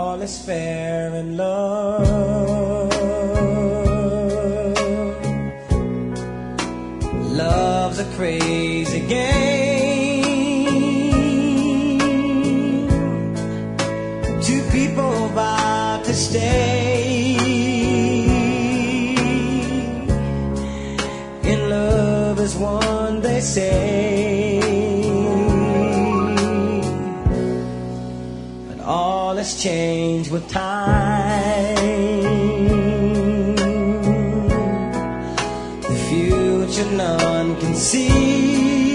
all is fair in love. Love's a crazy game. Two people about to stay in love as one, they say. But all has changed with time. The future none can see.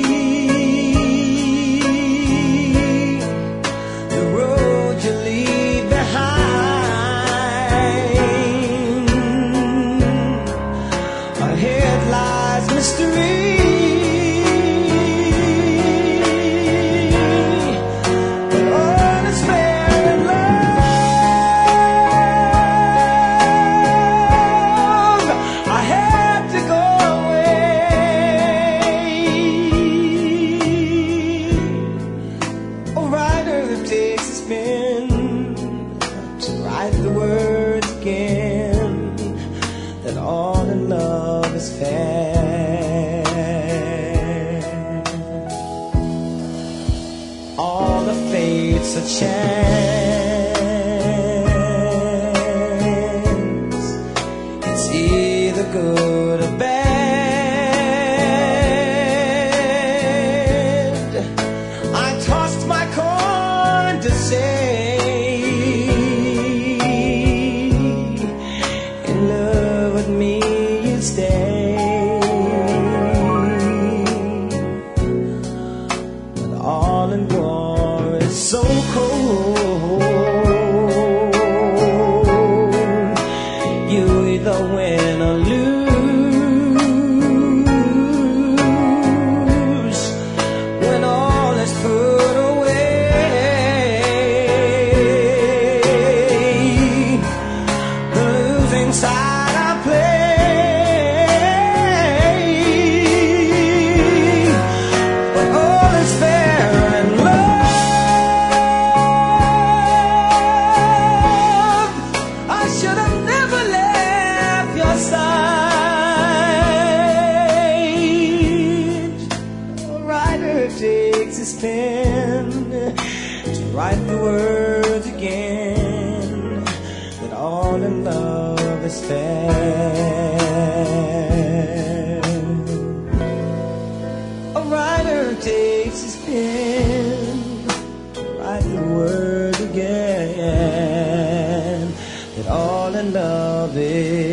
The road you leave behind. Ahead lies mystery. But all is fair in love. I had to go away. A writer who takes his pen to write the words again, that all in love is fair. All the fates are chance. It's either good or bad. I tossed my coin to say, in love with me you'd stay. But all in war is so cold. You either win or lose when all is put away. The losing side I play. But all is fair in love. I should have never left your side. A writer takes his pen to write the words again, that all in love is fair. A writer takes his pen to write the words again, that all in love is